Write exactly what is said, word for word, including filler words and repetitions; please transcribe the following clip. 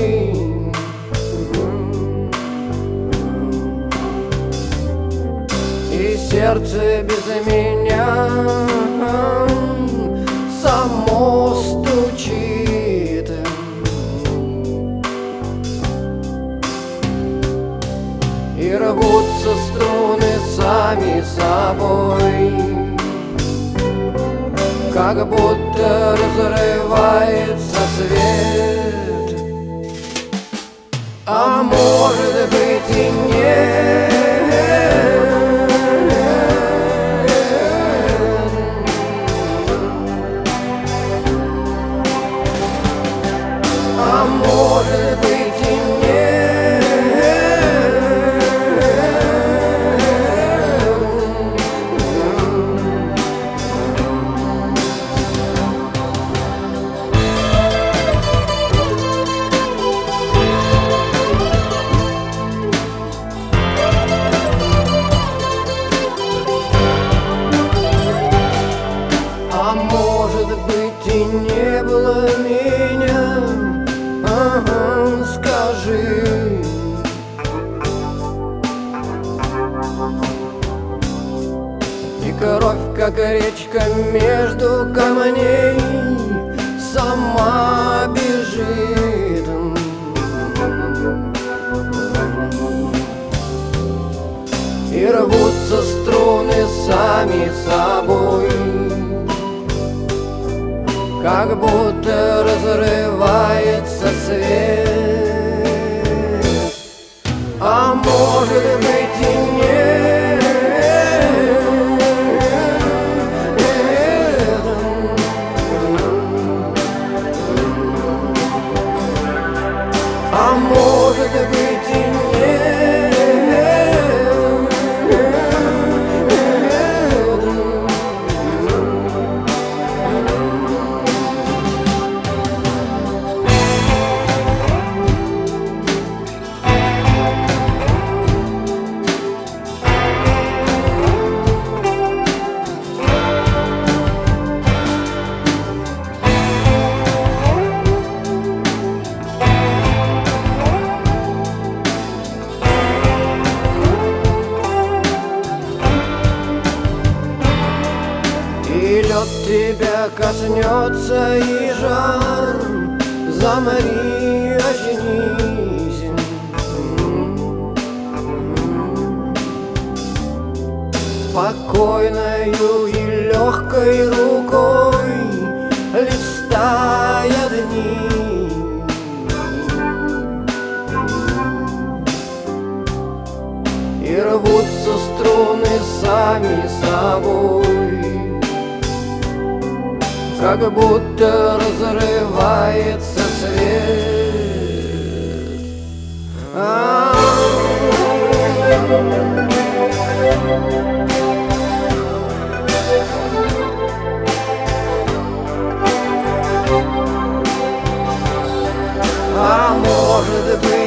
И сердце без меня само стучит. И рвутся струны сами собой, как будто разрывается свет. А может быть и нет. А может быть и нет. А может быть и не было меня, ага, скажи. И кровь, как речка между камней, сама бежит. И рвутся струны сами собой, как будто разрывается свет. А может быть и нет. А может быть и нет. И лед тебя коснется, и жар, замри, очнись. Спокойною и легкой рукой листая дни. И рвутся струны сами собой, как будто разрывается свет. А А может быть